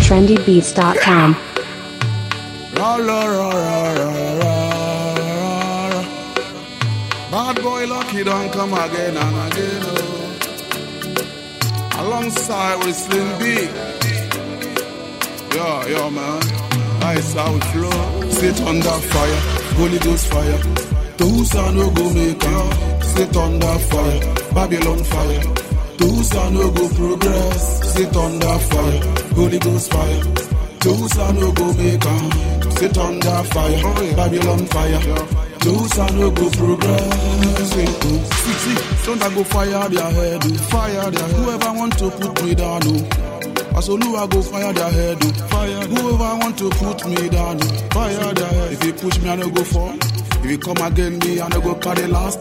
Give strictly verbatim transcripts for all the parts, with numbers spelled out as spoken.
trendy beats dot com. Ra, ra, ra, ra, ra, ra, ra. Bad boy Lucky don't come again and again. Oh. Alongside with Slim B. Yo, yo, man. That's how we flow. Sit under fire, Holy Ghost fire. Those are no go make up. Sit under fire, Babylon fire. Those are no go progress. Sit under fire, Holy Ghost fire. Those are no go make up. Sit under fire, Babylon fire. Those are no go progress. See, see, don't I go fire their head, oh. Fire their head. Whoever want to put me down, oh. Asolu go fire their head, oh. Fire. Whoever want to put me down, oh. Fire their head. If you push me, I no go fall. If you come again, me, I no go carry last.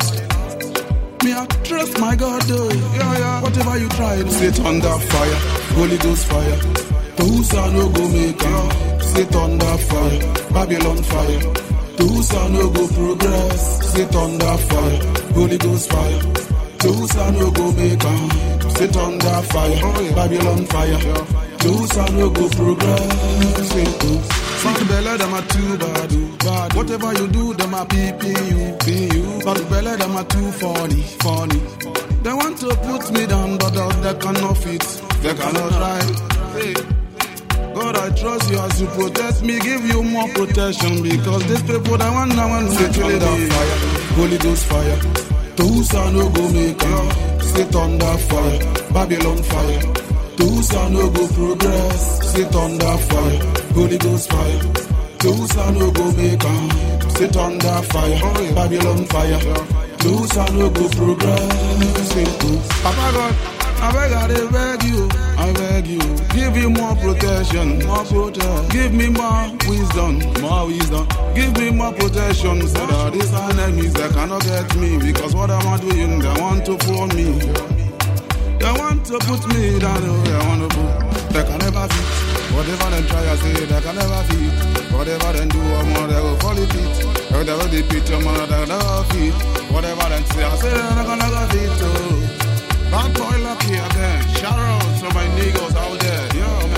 Me, I trust my God, oh. Yeah, yeah. Whatever you try, sit under fire, Holy Ghost fire. Those are no go make up. Sit under fire, Babylon fire. Those are no go progress. Sit under fire, Holy Ghost fire. Those are no go make up. Sit under fire, Babylon fire. Those are no go progress. Some belly them are too bad, bad. Whatever you do, them are peeping you, be you. Some belly them are too funny, funny. They want to put me down, but they cannot fit. They cannot try. Hey. God, I trust you as you protect me, give you more protection. Because these people that want now want to kill it on fire, Holy Ghost fire. Those are no go make up. Sit under fire, Babylon fire. Those are no go progress. Sit under fire, Holy Ghost fire. Those are no go make up. Sit under fire, Babylon fire. Those are no go progress. Papa God, I beg, I beg you, I beg you, give you more protection, more protection. Give me more wisdom, more wisdom. Give me more protection so that these enemies they cannot get me. Because what I'm doing, they want to fool me. They want to put me down, they want to put. They can never fit. Whatever they try, I say they can never fit. Whatever they do, I'm on, they will fall it. Whatever they pitch, I'm on, they never fit. Whatever they say, I say they can never fit. Oh. Bad boy Lucky again. Shout out to my niggas out there. Yo,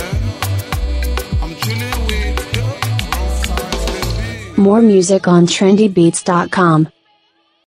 man. I'm chilling with yo. More music on trendy beats dot com.